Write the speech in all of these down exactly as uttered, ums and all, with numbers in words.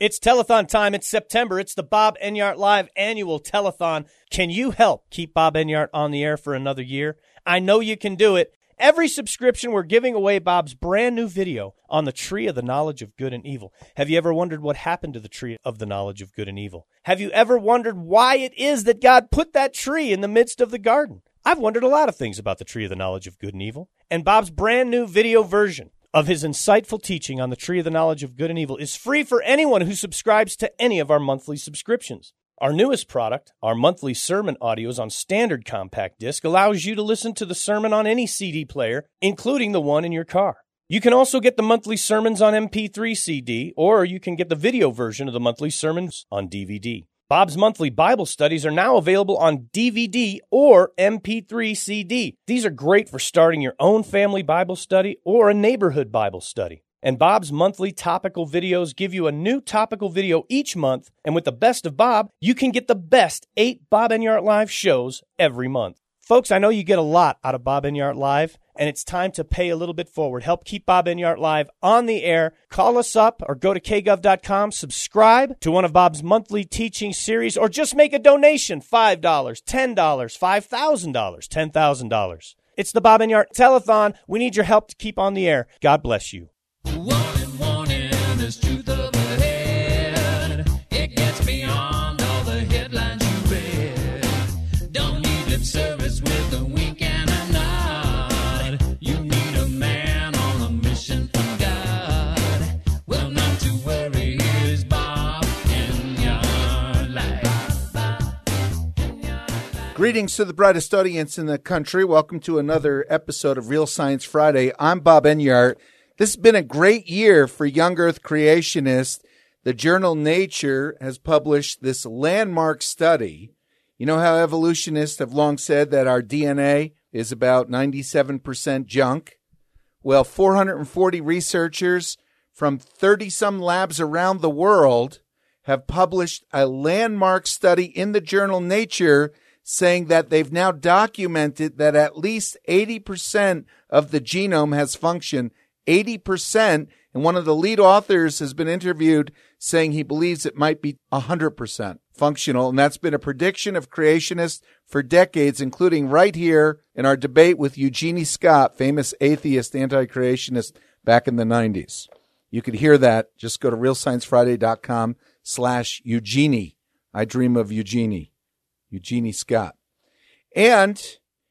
It's telethon time. It's September. It's the Bob Enyart Live Annual Telethon. Can you help keep Bob Enyart on the air for another year? I know you can do it. Every subscription, we're giving away Bob's brand new video on the tree of the knowledge of good and evil. Have you ever wondered what happened to the tree of the knowledge of good and evil? Have you ever wondered why it is that God put that tree in the midst of the garden? I've wondered a lot of things about the tree of the knowledge of good and evil. And Bob's brand new video version of his insightful teaching on the tree of the knowledge of good and evil is free for anyone who subscribes to any of our monthly subscriptions. Our newest product, our monthly sermon audios on standard compact disc, allows you to listen to the sermon on any C D player, including the one in your car. You can also get the monthly sermons on M P three C D, or you can get the video version of the monthly sermons on D V D. Bob's monthly Bible studies are now available on D V D or M P three C D. These are great for starting your own family Bible study or a neighborhood Bible study. And Bob's monthly topical videos give you a new topical video each month. And with the best of Bob, you can get the best eight Bob Enyart Live shows every month. Folks, I know you get a lot out of Bob Enyart Live, and it's time to pay a little bit forward. Help keep Bob Enyart Live on the air. Call us up or go to k gov dot com, subscribe to one of Bob's monthly teaching series, or just make a donation, five dollars, ten dollars, five thousand dollars, ten thousand dollars. It's the Bob Enyart Telethon. We need your help to keep on the air. God bless you. Warning, warning, there's truth up ahead. It gets beyond all the headlines you read. Don't need lip service with a wink and a nod. You need a man on a mission from God. Well, not to worry, here's Bob Enyart Live. Greetings to the brightest audience in the country. Welcome to another episode of Real Science Friday. I'm Bob Enyart. This has been a great year for young Earth creationists. The journal Nature has published this landmark study. You know how evolutionists have long said that our D N A is about ninety-seven percent junk? Well, four hundred forty researchers from thirty-some labs around the world have published a landmark study in the journal Nature saying that they've now documented that at least eighty percent of the genome has function. eighty percent, and one of the lead authors has been interviewed saying he believes it might be one hundred percent functional, and that's been a prediction of creationists for decades, including right here in our debate with Eugenie Scott, famous atheist, anti-creationist back in the nineties. You could hear that. Just go to real science friday dot com slash Eugenie. I dream of Eugenie. Eugenie Scott. And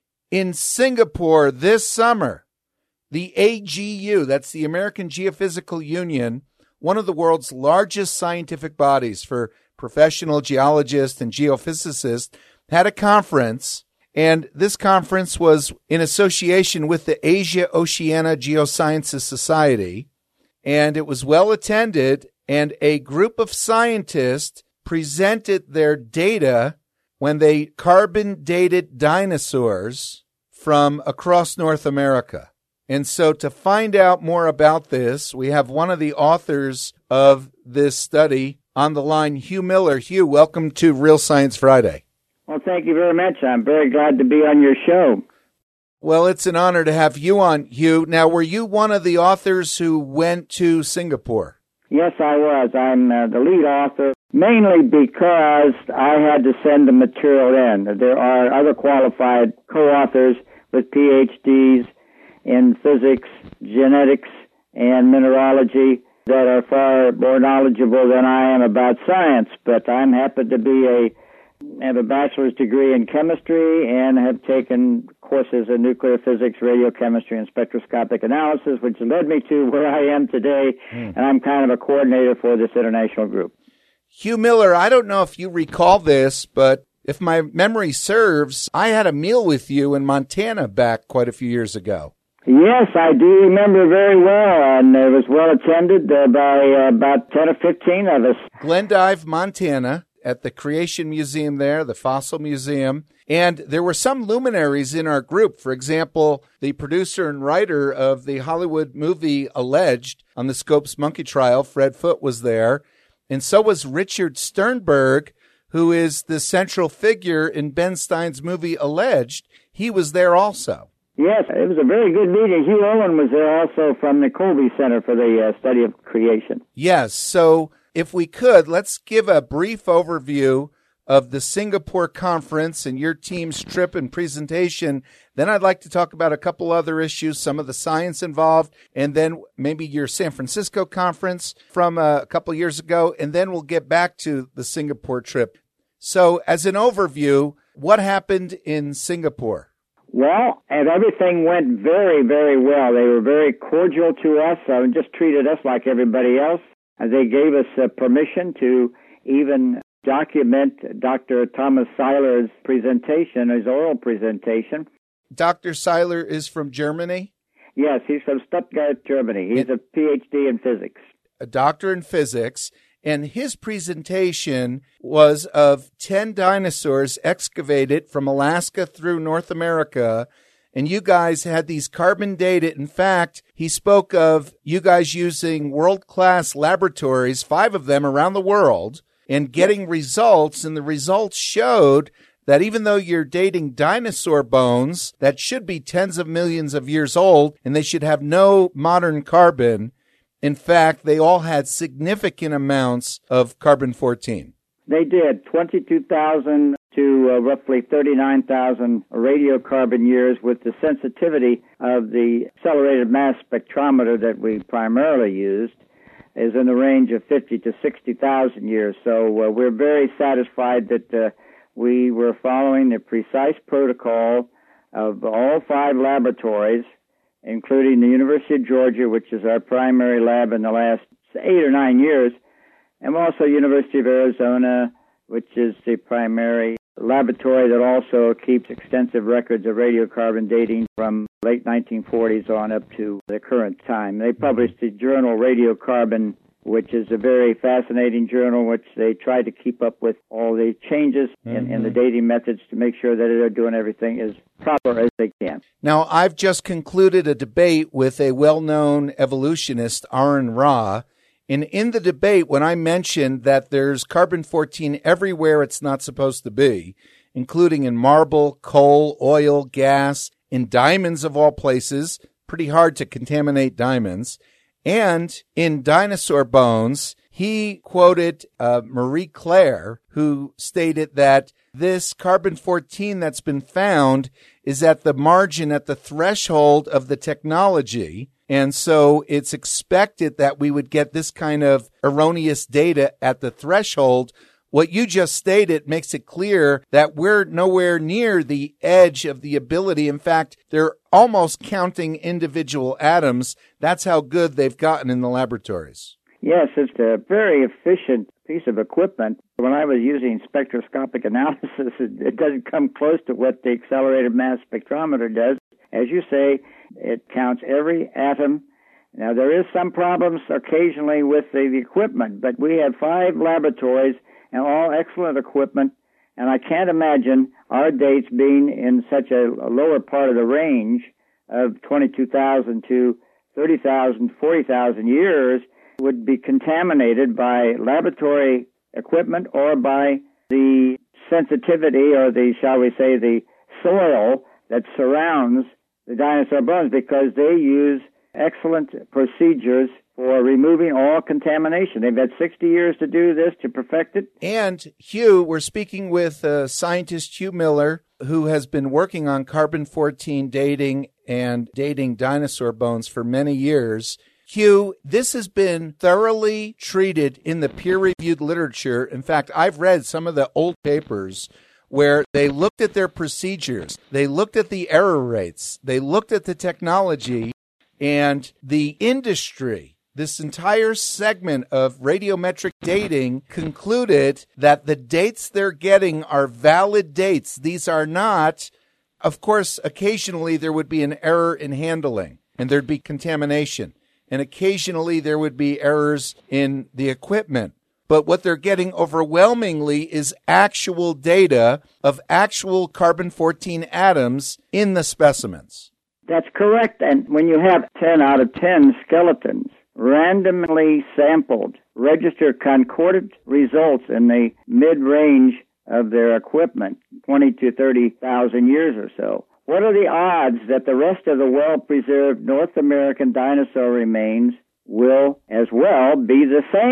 in Singapore this summer, the A G U, that's the American Geophysical Union, one of the world's largest scientific bodies for professional geologists and geophysicists, had a conference, and this conference was in association with the Asia-Oceania Geosciences Society, and it was well attended, and a group of scientists presented their data when they carbon-dated dinosaurs from across North America. And so to find out more about this, we have one of the authors of this study on the line, Hugh Miller. Hugh, welcome to Real Science Friday. Well, thank you very much. I'm very glad to be on your show. Well, it's an honor to have you on, Hugh. Now, were you one of the authors who went to Singapore? Yes, I was. I'm uh, the lead author, mainly because I had to send the material in. There are other qualified co-authors with P H Ds in physics, genetics, and mineralogy that are far more knowledgeable than I am about science. But I'm happy to be a have a bachelor's degree in chemistry and have taken courses in nuclear physics, radiochemistry, and spectroscopic analysis, which led me to where I am today. Mm. And I'm kind of a coordinator for this international group. Hugh Miller, I don't know if you recall this, but if my memory serves, I had a meal with you in Montana back quite a few years ago. Yes, I do remember very well, and it was well attended uh, by uh, about ten or fifteen of us. Glendive, Montana, at the Creation Museum there, the Fossil Museum, and there were some luminaries in our group. For example, the producer and writer of the Hollywood movie Alleged on the Scopes Monkey Trial, Fred Foote, was there, and so was Richard Sternberg, who is the central figure in Ben Stein's movie Alleged. He was there also. Yes, it was a very good meeting. Hugh Owen was there also from the Colby Center for the uh, Study of Creation. Yes, so if we could, let's give a brief overview of the Singapore conference and your team's trip and presentation. Then I'd like to talk about a couple other issues, some of the science involved, and then maybe your San Francisco conference from a couple years ago, and then we'll get back to the Singapore trip. So as an overview, what happened in Singapore? Well, and everything went very, very well. They were very cordial to us uh, and just treated us like everybody else. And they gave us uh, permission to even document Doctor Thomas Seiler's presentation, his oral presentation. Doctor Seiler is from Germany? Yes, he's from Stuttgart, Germany. He's a P H D in physics. A doctor in physics. And his presentation was of ten dinosaurs excavated from Alaska through North America. And you guys had these carbon dated. In fact, he spoke of you guys using world-class laboratories, five of them around the world, and getting results. And the results showed that even though you're dating dinosaur bones that should be tens of millions of years old and they should have no modern carbon, in fact, they all had significant amounts of carbon fourteen. They did, twenty-two thousand to uh, roughly thirty-nine thousand radiocarbon years, with the sensitivity of the accelerated mass spectrometer that we primarily used is in the range of fifty to sixty thousand years. So uh, we're very satisfied that uh, we were following the precise protocol of all five laboratories, including the University of Georgia, which is our primary lab in the last eight or nine years, and also University of Arizona, which is the primary laboratory that also keeps extensive records of radiocarbon dating from late nineteen forties on up to the current time. They published the journal Radiocarbon, which is a very fascinating journal, which they try to keep up with all the changes mm-hmm. in, in the dating methods to make sure that they're doing everything as proper as they can. Now, I've just concluded a debate with a well-known evolutionist, Aron Ra, and in the debate, when I mentioned that there's carbon fourteen everywhere it's not supposed to be, including in marble, coal, oil, gas, in diamonds of all places, pretty hard to contaminate diamonds, and in dinosaur bones, he quoted uh, Marie Claire, who stated that this carbon fourteen that's been found is at the margin, at the threshold of the technology. And so it's expected that we would get this kind of erroneous data at the threshold. What you just stated makes it clear that we're nowhere near the edge of the ability. In fact, they're almost counting individual atoms. That's how good they've gotten in the laboratories. Yes, it's a very efficient piece of equipment. When I was using spectroscopic analysis, it, it doesn't come close to what the accelerated mass spectrometer does. As you say, it counts every atom. Now, there is some problems occasionally with the, the equipment, but we have five laboratories and all excellent equipment, and I can't imagine our dates being in such a, a lower part of the range of twenty-two thousand to thirty thousand, forty thousand years would be contaminated by laboratory equipment or by the sensitivity or the, shall we say, the soil that surrounds the dinosaur bones, because they use excellent procedures for removing all contamination. They've had sixty years to do this, to perfect it. And Hugh, we're speaking with uh, scientist Hugh Miller, who has been working on carbon fourteen dating and dating dinosaur bones for many years. Hugh, this has been thoroughly treated in the peer-reviewed literature. In fact, I've read some of the old papers where they looked at their procedures, they looked at the error rates, they looked at the technology, and the industry, this entire segment of radiometric dating, concluded that the dates they're getting are valid dates. These are not, of course, occasionally there would be an error in handling, and there'd be contamination, and occasionally there would be errors in the equipment. But what they're getting overwhelmingly is actual data of actual carbon fourteen atoms in the specimens. That's correct. And when you have ten out of ten skeletons randomly sampled, register concordant results in the mid-range of their equipment, twenty to thirty thousand years or so, what are the odds that the rest of the well-preserved North American dinosaur remains will as well be the same?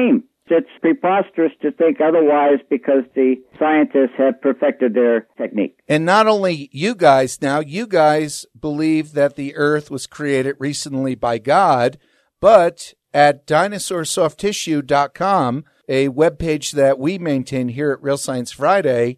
It's preposterous to think otherwise because the scientists have perfected their technique. And not only you guys now, you guys believe that the earth was created recently by God, but at dinosaur soft tissue dot com, a webpage that we maintain here at Real Science Friday,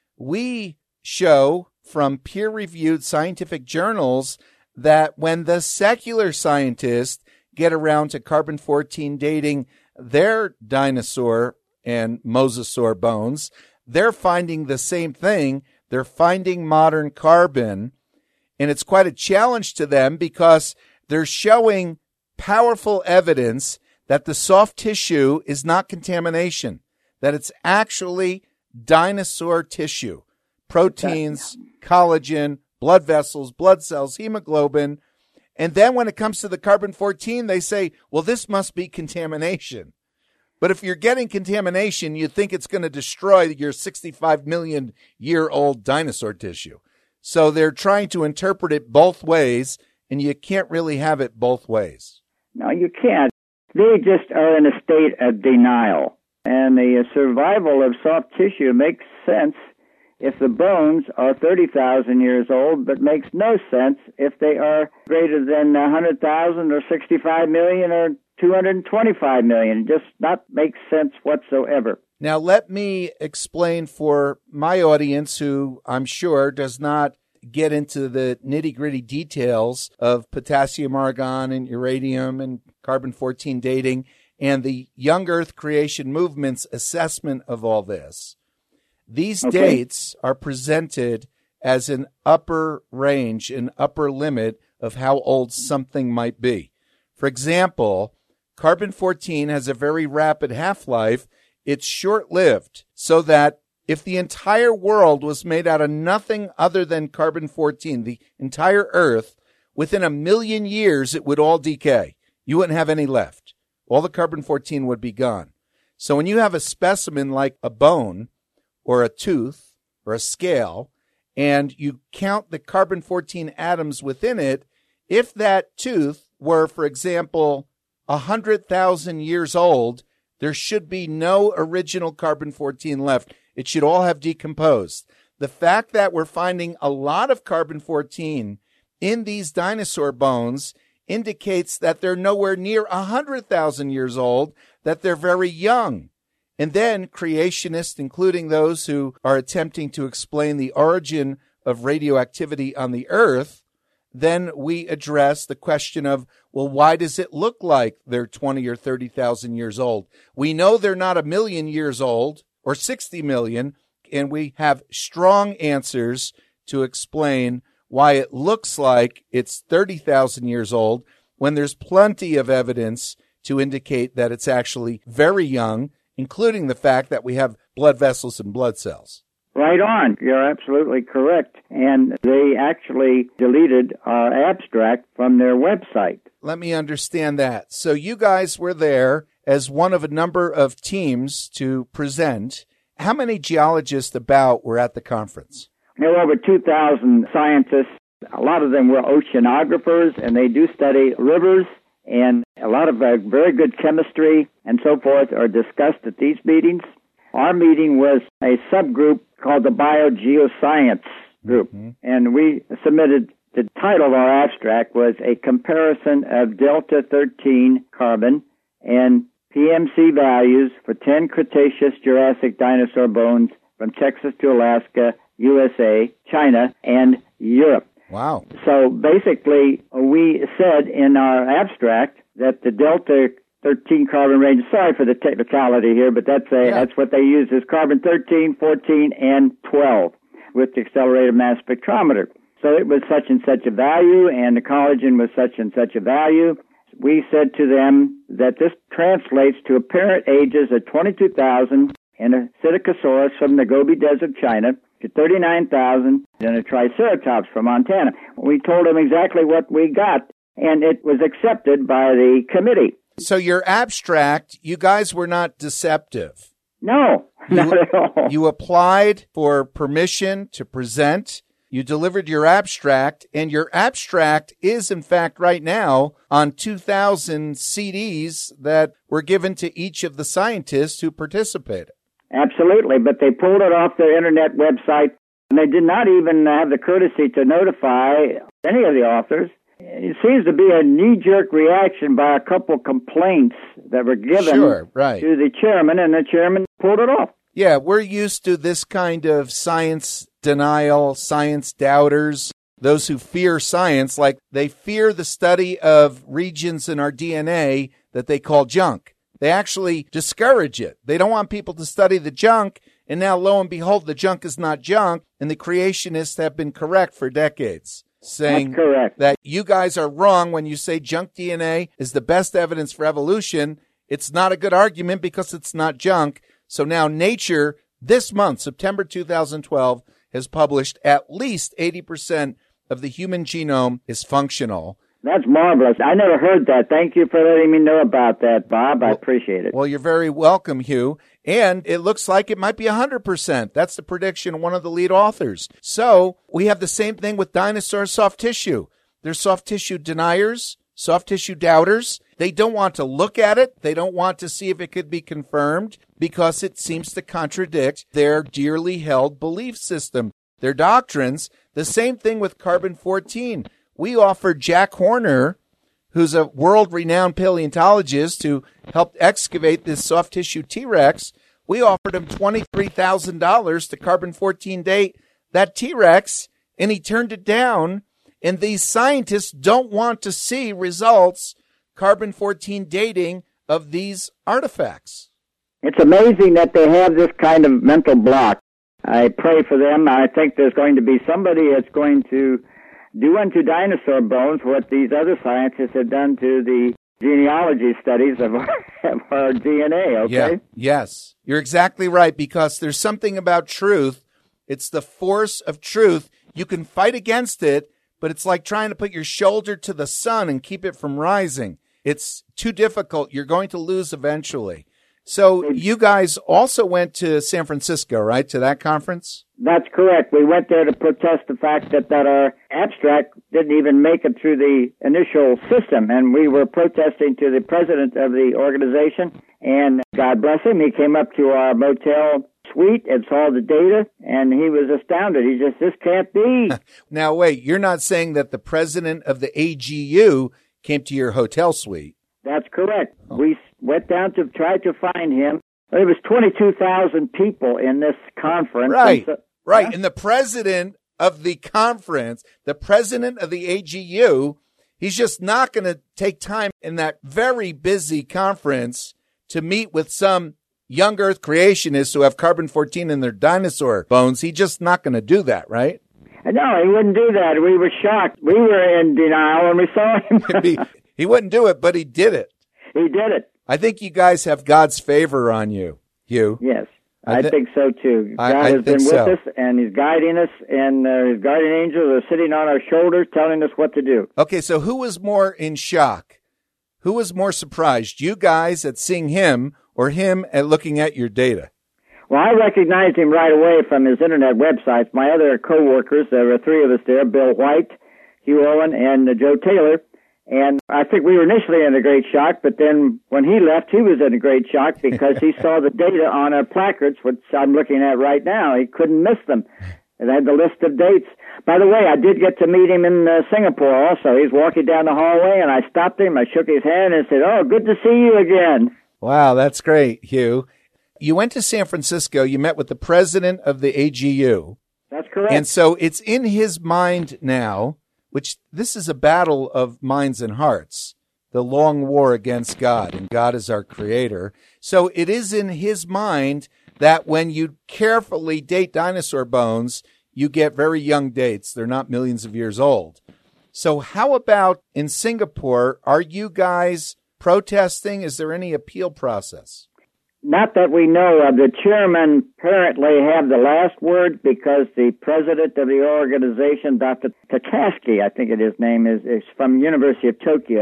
we show from peer-reviewed scientific journals that when the secular scientists get around to carbon fourteen dating their dinosaur and mosasaur bones, they're finding the same thing. They're finding modern carbon, and it's quite a challenge to them because they're showing powerful evidence that the soft tissue is not contamination, that it's actually dinosaur tissue, proteins, collagen, blood vessels, blood cells, hemoglobin. And then when it comes to the carbon fourteen, they say, well, this must be contamination. But if you're getting contamination, you think it's going to destroy your sixty-five million year old dinosaur tissue. So they're trying to interpret it both ways, and you can't really have it both ways. No, you can't. They just are in a state of denial. And the survival of soft tissue makes sense if the bones are thirty thousand years old, but makes no sense if they are greater than one hundred thousand or sixty-five million or two hundred twenty-five million. It just not makes sense whatsoever. Now, let me explain for my audience, who I'm sure does not get into the nitty-gritty details of potassium, argon, and uranium and carbon fourteen dating and the young Earth creation movement's assessment of all this. These okay. dates are presented as an upper range, an upper limit of how old something might be. For example, carbon fourteen has a very rapid half-life. It's short-lived, so that if the entire world was made out of nothing other than carbon fourteen, the entire Earth, within a million years, it would all decay. You wouldn't have any left. All the carbon fourteen would be gone. So when you have a specimen like a bone or a tooth or a scale, and you count the carbon fourteen atoms within it, if that tooth were, for example, one hundred thousand years old, there should be no original carbon fourteen left. It should all have decomposed. The fact that we're finding a lot of carbon fourteen in these dinosaur bones indicates that they're nowhere near one hundred thousand years old, that they're very young. And then creationists, including those who are attempting to explain the origin of radioactivity on the Earth, then we address the question of, well, why does it look like they're twenty or thirty thousand years old? We know they're not a million years old or sixty million, and we have strong answers to explain why it looks like it's thirty thousand years old when there's plenty of evidence to indicate that it's actually very young, including the fact that we have blood vessels and blood cells. Right on. You're absolutely correct. And they actually deleted our abstract from their website. Let me understand that. So you guys were there as one of a number of teams to present. How many geologists about were at the conference? There were over two thousand scientists. A lot of them were oceanographers, and they do study rivers, and a lot of uh, very good chemistry and so forth are discussed at these meetings. Our meeting was a subgroup called the Biogeoscience Group, mm-hmm. and we submitted, the title of our abstract was A Comparison of Delta thirteen Carbon and P M C Values for ten Cretaceous-Jurassic Dinosaur Bones from Texas to Alaska, U S A, China, and Europe. Wow. So basically, we said in our abstract that the Delta thirteen carbon range, sorry for the technicality here, but that's a, yeah. that's what they use, is carbon thirteen, fourteen, and twelve with the accelerated mass spectrometer. So it was such and such a value, and the collagen was such and such a value. We said to them that this translates to apparent ages of twenty-two thousand in a Psittacosaurus from the Gobi Desert, China, to thirty-nine thousand in a Triceratops from Montana. We told them exactly what we got, and it was accepted by the committee. So your abstract, you guys were not deceptive. No, not you, at all. You applied for permission to present. You delivered your abstract, and your abstract is, in fact, right now on two thousand C Ds that were given to each of the scientists who participated. Absolutely, but they pulled it off their internet website, and they did not even have the courtesy to notify any of the authors. It seems to be a knee-jerk reaction by a couple complaints that were given sure, right. to the chairman, and the chairman pulled it off. Yeah, we're used to this kind of science denial, science doubters, those who fear science, like they fear the study of regions in our D N A that they call junk. They actually discourage it. They don't want people to study the junk, and now, lo and behold, the junk is not junk, and the creationists have been correct for decades, saying That's correct. that you guys are wrong when you say junk D N A is the best evidence for evolution. It's not a good argument because it's not junk. So now Nature, this month, September two thousand twelve, has published at least eighty percent of the human genome is functional. That's marvelous. I never heard that. Thank you for letting me know about that, Bob. I well, appreciate it. Well, you're very welcome, Hugh. And it looks like it might be one hundred percent. That's the prediction of one of the lead authors. So we have the same thing with dinosaur soft tissue. There's soft tissue deniers, soft tissue doubters. They don't want to look at it. They don't want to see if it could be confirmed because it seems to contradict their dearly held belief system, their doctrines. The same thing with carbon fourteen. We offered Jack Horner, who's a world-renowned paleontologist who helped excavate this soft tissue T-Rex. We offered him twenty-three thousand dollars to carbon fourteen date that T-Rex, and he turned it down. And these scientists don't want to see results carbon fourteen dating of these artifacts. It's amazing that they have this kind of mental block. I pray for them. I think there's going to be somebody that's going to do unto dinosaur bones what these other scientists have done to the genealogy studies of our, of our D N A, okay? Yeah, yes, you're exactly right, because there's something about truth. It's the force of truth. You can fight against it, but it's like trying to put your shoulder to the sun and keep it from rising. It's too difficult. You're going to lose eventually. So you guys also went to San Francisco, right, to that conference? That's correct. We went there to protest the fact that, that our abstract didn't even make it through the initial system, and we were protesting to the president of the organization, and God bless him, he came up to our motel suite and saw the data, and he was astounded. He just, this can't be. Now, wait, you're not saying that the president of the A G U came to your hotel suite? That's correct. Oh. We went down to try to find him. There was twenty-two thousand people in this conference. Right, and so, right. Huh? And the president of the conference, the president of the A G U, he's just not going to take time in that very busy conference to meet with some young earth creationists who have carbon fourteen in their dinosaur bones. He's just not going to do that, right? No, he wouldn't do that. We were shocked. We were in denial when we saw him. he, he wouldn't do it, but he did it. He did it. I think you guys have God's favor on you, Hugh. Yes, I, I th- think so too. God I, I has been with so. us, and He's guiding us, and uh, His guardian angels are sitting on our shoulders telling us what to do. Okay, so who was more in shock? Who was more surprised? You guys at seeing him or him at looking at your data? Well, I recognized him right away from his internet websites. My other co-workers, there were three of us there, Bill White, Hugh Owen, and uh, Joe Taylor. And I think we were initially in a great shock, but then when he left, he was in a great shock because he saw the data on our placards, which I'm looking at right now. He couldn't miss them. It had the list of dates. By the way, I did get to meet him in uh, Singapore also. He's walking down the hallway, and I stopped him. I shook his hand and said, "Oh, good to see you again." Wow, that's great, Hugh. You went to San Francisco. You met with the president of the A G U. That's correct. And so it's in his mind now, which this is a battle of minds and hearts, the long war against God, and God is our creator. So it is in his mind that when you carefully date dinosaur bones, you get very young dates. They're not millions of years old. So how about in Singapore? Are you guys protesting? Is there any appeal process? Not that we know of. The chairman apparently have the last word because the president of the organization, Doctor Takashi, I think it his name is, is from University of Tokyo.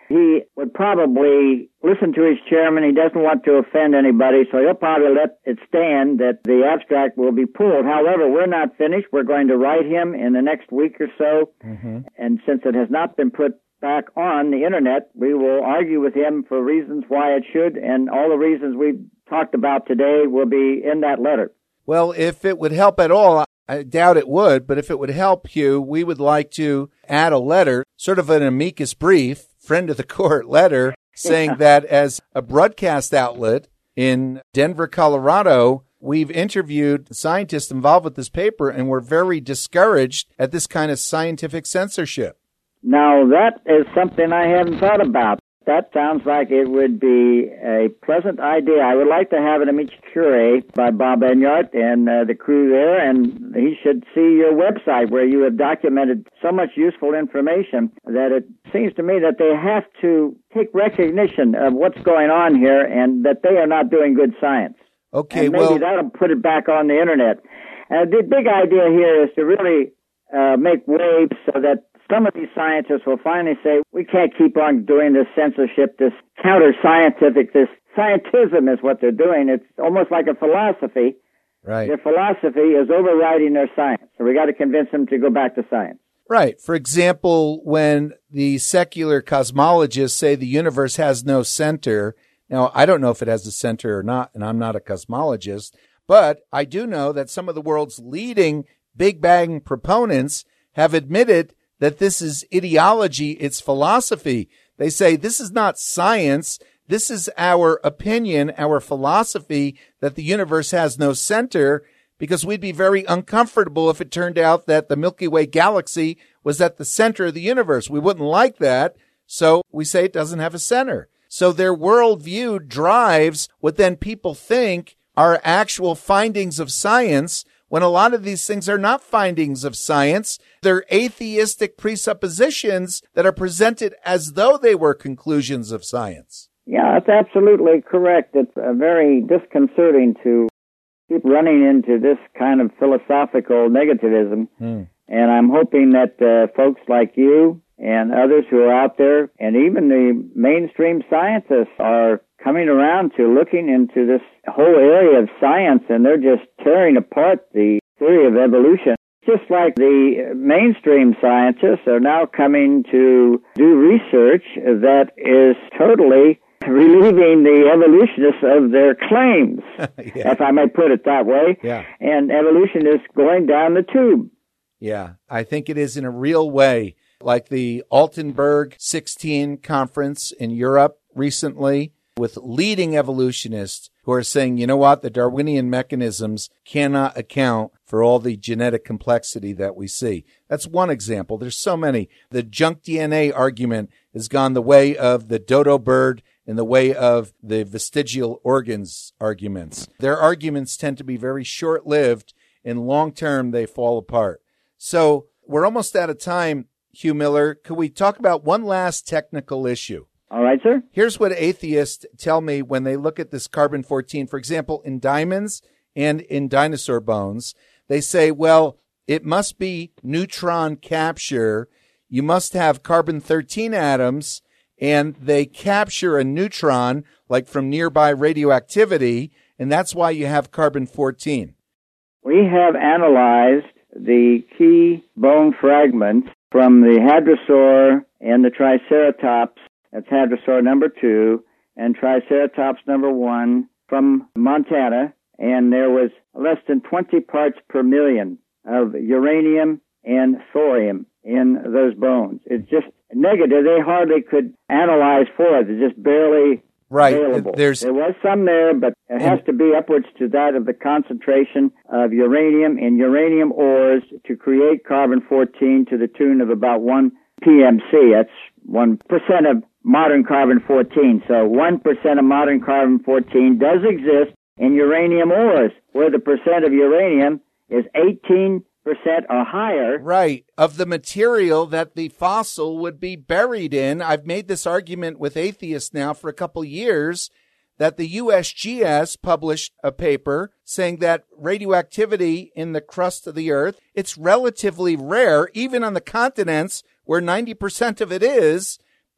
he would probably listen to his chairman. He doesn't want to offend anybody, so he'll probably let it stand that the abstract will be pulled. However, we're not finished. We're going to write him in the next week or so, mm-hmm. and since it has not been put back on the Internet, we will argue with him for reasons why it should, and all the reasons we've talked about today will be in that letter. Well, if it would help at all, I doubt it would, but if it would help, Hugh, we would like to add a letter, sort of an amicus brief, friend of the court letter, saying yeah. that as a broadcast outlet in Denver, Colorado, we've interviewed scientists involved with this paper, and we're very discouraged at this kind of scientific censorship. Now, that is something I haven't thought about. That sounds like it would be a pleasant idea. I would like to have an image cure by Bob Enyart and uh, the crew there, and he should see your website where you have documented so much useful information that it seems to me that they have to take recognition of what's going on here and that they are not doing good science. Okay, and maybe well, that'll put it back on the Internet. Uh, the big idea here is to really uh, make waves so that some of these scientists will finally say, we can't keep on doing this censorship, this counter-scientific, this scientism is what they're doing. It's almost like a philosophy. Right. Their philosophy is overriding their science. So we got to convince them to go back to science. Right. For example, when the secular cosmologists say the universe has no center, now I don't know if it has a center or not, and I'm not a cosmologist, but I do know that some of the world's leading Big Bang proponents have admitted that this is ideology, it's philosophy. They say this is not science. This is our opinion, our philosophy that the universe has no center, because we'd be very uncomfortable if it turned out that the Milky Way galaxy was at the center of the universe. We wouldn't like that, so we say it doesn't have a center. So their worldview drives what then people think are actual findings of science, when a lot of these things are not findings of science. They're atheistic presuppositions that are presented as though they were conclusions of science. Yeah, that's absolutely correct. It's uh, very disconcerting to keep running into this kind of philosophical negativism. Hmm. And I'm hoping that uh, folks like you and others who are out there, and even the mainstream scientists, are coming around to looking into this whole area of science, and they're just tearing apart the theory of evolution. Just like the mainstream scientists are now coming to do research that is totally relieving the evolutionists of their claims, yeah. if I may put it that way. Yeah. And evolution is going down the tube. Yeah, I think it is in a real way, like the Altenberg sixteen conference in Europe recently, with leading evolutionists who are saying, you know what, the Darwinian mechanisms cannot account for all the genetic complexity that we see. That's one example. There's so many. The junk D N A argument has gone the way of the dodo bird and the way of the vestigial organs arguments. Their arguments tend to be very short-lived, and long-term they fall apart. So we're almost out of time, Hugh Miller. Could we talk about one last technical issue? All right, sir. Here's what atheists tell me when they look at this carbon fourteen. For example, in diamonds and in dinosaur bones, they say, well, it must be neutron capture. You must have carbon thirteen atoms, and they capture a neutron, like from nearby radioactivity, and that's why you have carbon fourteen. We have analyzed the key bone fragments from the hadrosaur and the triceratops. That's hadrosaur number two, and triceratops number one from Montana, and there was less than twenty parts per million of uranium and thorium in those bones. It's just negative. They hardly could analyze for it. It's just barely right. available. There's, there was some there, but it has to be upwards to that of the concentration of uranium in uranium ores to create carbon fourteen to the tune of about one P M C. That's one percent of modern carbon fourteen. So one percent of modern carbon fourteen does exist in uranium ores, where the percent of uranium is eighteen percent or higher. Right, of the material that the fossil would be buried in. I've made this argument with atheists now for a couple years, that the U S G S published a paper saying that radioactivity in the crust of the earth, it's relatively rare, even on the continents where ninety percent of it is.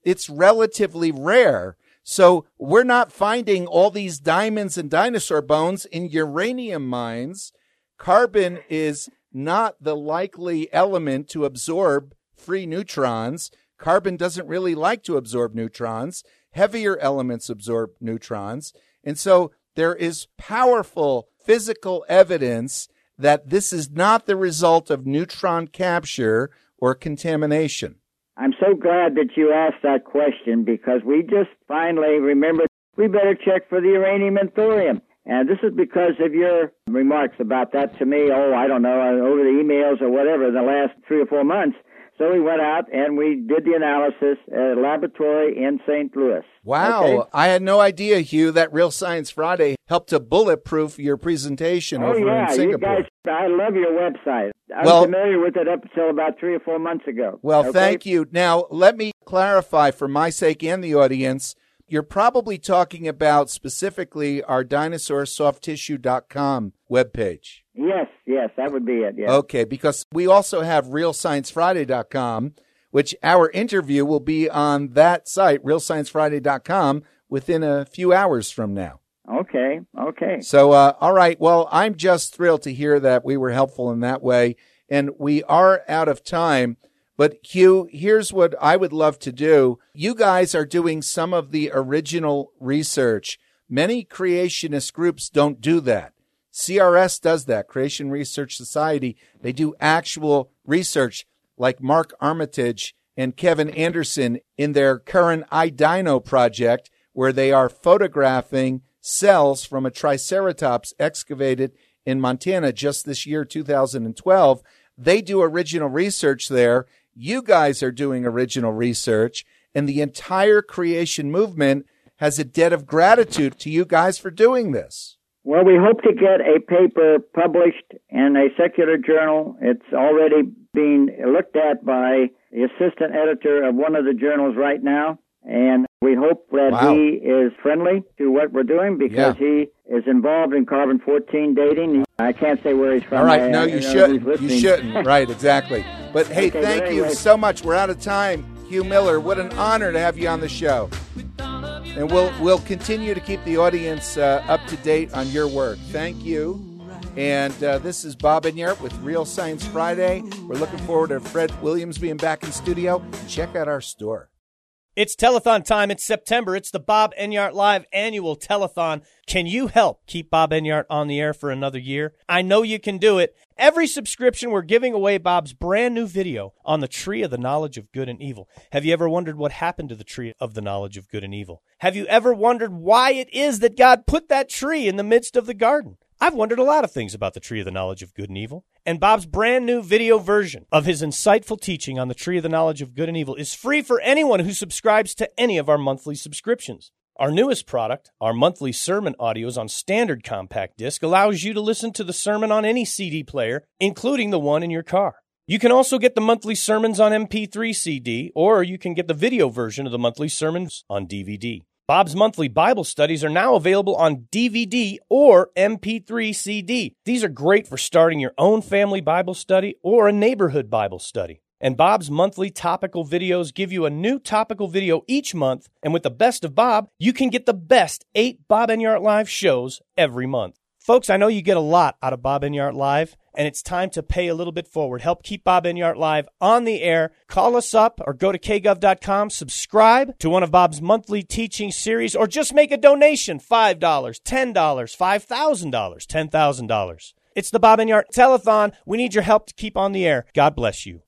it's relatively rare. So we're not finding all these diamonds and dinosaur bones in uranium mines. Carbon is not the likely element to absorb free neutrons. Carbon doesn't really like to absorb neutrons. Heavier elements absorb neutrons. And so there is powerful physical evidence that this is not the result of neutron capture or contamination. I'm so glad that you asked that question, because we just finally remembered we better check for the uranium and thorium. And this is because of your remarks about that to me, oh, I don't know, over the emails or whatever, in the last three or four months. So we went out and we did the analysis at a laboratory in Saint Louis. Wow. Okay? I had no idea, Hugh, that Real Science Friday helped to bulletproof your presentation oh, over yeah, in Singapore. You guys, I love your website. I well, was familiar with it up until about three or four months ago. Well, okay? Thank you. Now, let me clarify for my sake and the audience. You're probably talking about specifically our dinosaur soft tissue dot com webpage. Yes, yes, that would be it. Yes. Okay, because we also have real science friday dot com, which our interview will be on that site, real science friday dot com, within a few hours from now. Okay, okay. So, uh, all right, well, I'm just thrilled to hear that we were helpful in that way, and we are out of time. But, Hugh, here's what I would love to do. You guys are doing some of the original research. Many creationist groups don't do that. C R S does that, Creation Research Society. They do actual research, like Mark Armitage and Kevin Anderson in their current iDino project, where they are photographing cells from a Triceratops excavated in Montana just this year, two thousand twelve. They do original research there. You guys are doing original research, and the entire creation movement has a debt of gratitude to you guys for doing this. Well, we hope to get a paper published in a secular journal. It's already being looked at by the assistant editor of one of the journals right now, and we hope that wow. he is friendly to what we're doing, because yeah. he is involved in carbon fourteen dating. I can't say where he's from. All right, I, no, I, you I shouldn't. You shouldn't. Right, exactly. But, hey, okay, thank you so much. We're out of time. Hugh Miller, what an honor to have you on the show. And we'll we'll continue to keep the audience uh, up to date on your work. Thank you. And uh, this is Bob Enyart with Real Science Friday. We're looking forward to Fred Williams being back in studio. Check out our store. It's telethon time. It's September. It's the Bob Enyart Live annual telethon. Can you help keep Bob Enyart on the air for another year? I know you can do it. Every subscription, we're giving away Bob's brand new video on the tree of the knowledge of good and evil. Have you ever wondered what happened to the tree of the knowledge of good and evil? Have you ever wondered why it is that God put that tree in the midst of the garden? I've wondered a lot of things about the tree of the knowledge of good and evil. And Bob's brand new video version of his insightful teaching on the tree of the knowledge of good and evil is free for anyone who subscribes to any of our monthly subscriptions. Our newest product, our monthly sermon audios on standard compact disc, allows you to listen to the sermon on any C D player, including the one in your car. You can also get the monthly sermons on M P three C D, or you can get the video version of the monthly sermons on D V D. Bob's monthly Bible studies are now available on D V D or M P three C D. These are great for starting your own family Bible study or a neighborhood Bible study. And Bob's monthly topical videos give you a new topical video each month. And with the best of Bob, you can get the best eight Bob Enyart Live shows every month. Folks, I know you get a lot out of Bob Enyart Live, and it's time to pay a little bit forward. Help keep Bob Enyart Live on the air. Call us up or go to k gov dot com, subscribe to one of Bob's monthly teaching series, or just make a donation, five dollars, ten dollars, five thousand dollars, ten thousand dollars. It's the Bob Enyart Telethon. We need your help to keep on the air. God bless you.